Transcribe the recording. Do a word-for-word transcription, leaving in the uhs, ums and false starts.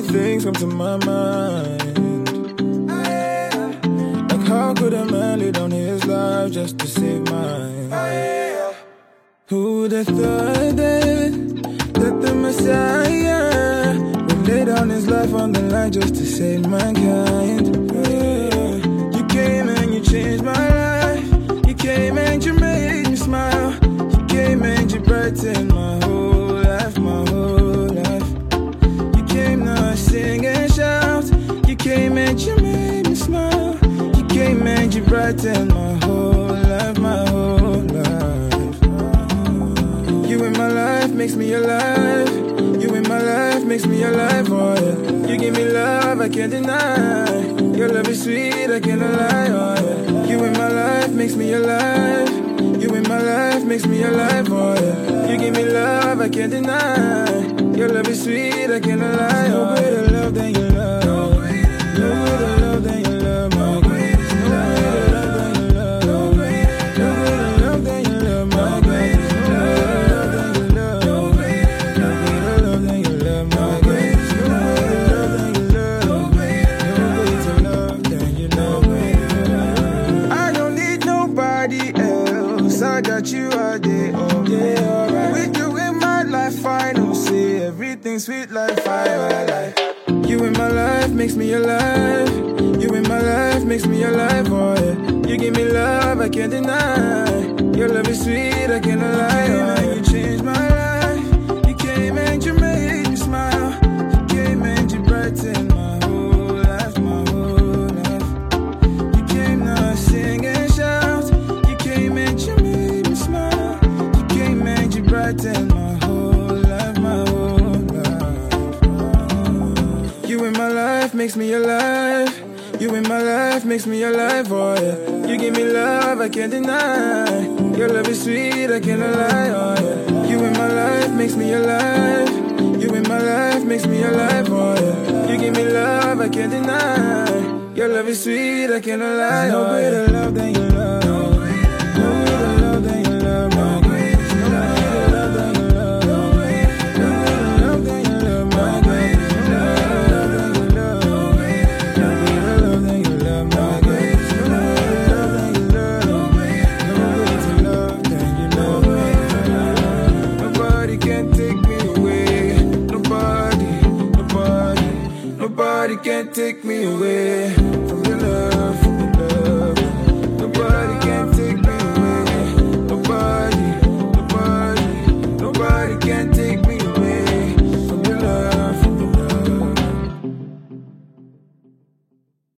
things come to my mind. Like how could a man lay down his life just to save mine? Who would have thought that, that the Messiah would lay down his life on the line just to save mankind? Yeah. You came and you changed my life. You came and you made me smile. You came and you brightened my whole life, my whole life. You came now I sing and shout. You came and you made me smile. You came and you brightened my whole life, my whole life. You in my life makes me alive. You in my life makes me alive, oh yeah. You give me love I can't deny. Your love is sweet, I can't lie, oh yeah. You in my life makes me alive. You in my life makes me alive, oh yeah. You give me love I can't deny. Your love is sweet, I can't lie, oh yeah. No greater love than your love. No greater love than your love, my God. You are there, oh yeah, alright. With you in my life, I know, say everything sweet like fire, life. You in my life makes me alive. You in my life makes me alive, oh yeah. You give me love I can't deny. Your love is sweet, I can't lie, oh yeah. You changed my life. You came and you made me smile. You came and you brightened my whole life, my whole life. You came now I sing and shout. You came and you made me smile. You came and you brightened my whole life, my whole life. You in my life makes me alive. You in my life makes me alive, oh yeah. You give me love I can't deny. Your love is sweet, I can't lie, oh yeah. You in my life makes me alive. You in my life makes me alive, oh yeah. You give me love I can't deny. Your love is sweet, I can't lie, oh yeah. No greater love than your love. No greater love than your love, my God. Nobody can't take me away from your love.